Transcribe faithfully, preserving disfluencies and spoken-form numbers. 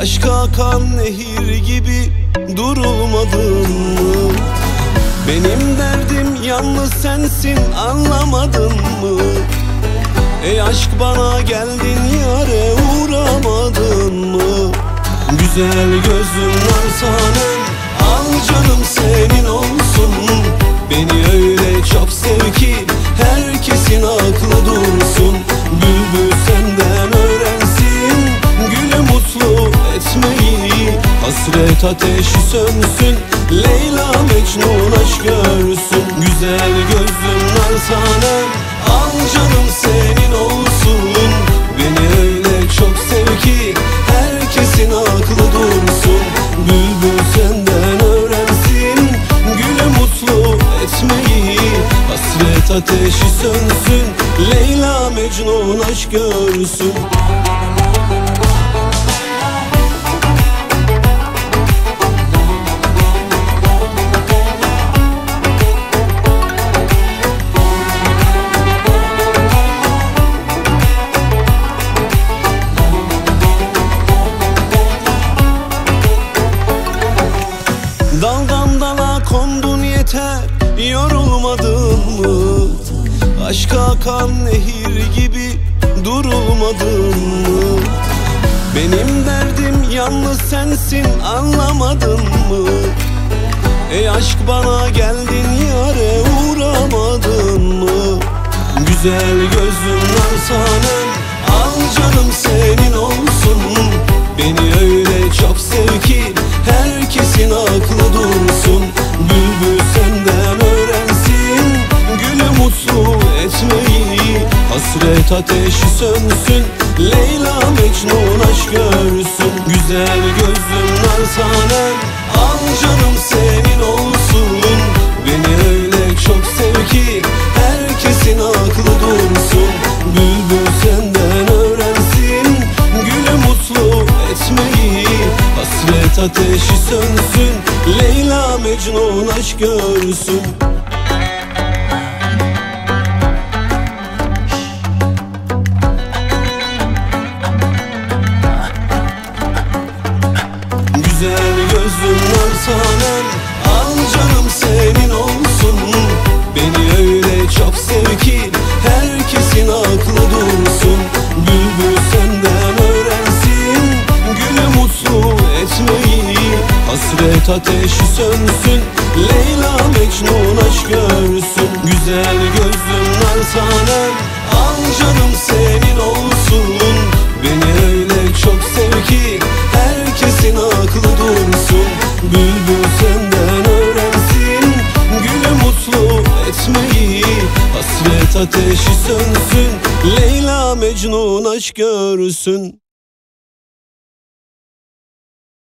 Aşka akan nehir gibi durulmadın mı? Benim derdim yalnız sensin, anlamadın mı? Ey aşk bana geldin yâre uğramadın mı? Güzel gözüm var sanem, al canım senin olsun. Beni öyle çok sev ki herkesin aklı dursun. Bülbül senden öğrensin gülü mutlu etmeyi. Hasret ateşi sönsün, Leyla Mecnun aşk görsün. Güzel gözüm var sanem, al canım senin olsun. Beni öyle çok sev ki herkesin aklı dursun. Bülbül senden öğrensin gülü mutlu etmeyi. Hasret ateşi sönsün, Leyla Mecnun aşk görsün. Daldan dala kondun yeter, yorulmadın mı? Aşka akan nehir gibi durulmadın mı? Benim derdim yalnız sensin, anlamadın mı? Ey aşk bana geldin yâre uğramadın mı? Güzel gözüm var sanem, al canım senin olsun. Beni öyle çok sev ki herkesin aklı dursun. Bülbül senden öğrensin gülü mutlu etmeyi. Hasret ateşi sönsün, Leyla Mecnun aşk görsün. Güzel gözüm var sanem, al canım senin olsun. Beni öyle çok sev ki herkesin aklı dursun. Bülbül senden öğrensin gülü mutlu etmeyi. Hasret ateşi sönsün, Leyla Mecnun aşk görsün. Güzel gözüm var sanem, al canım senin olsun. Beni öyle çok sev ki herkesin aklı dursun. Bülbül senden öğrensin gülü mutlu etmeyi. Hasret ateşi sönsün, Leyla Mecnun aşk görsün. Güzel gözüm var sanem, al canım senin olsun. Beni öyle çok sev ki herkesin aklı dursun. Bülbül senden öğrensin gülü mutlu etmeyi. Hasret ateşi sönsün, Leyla Mecnun aşk görsün.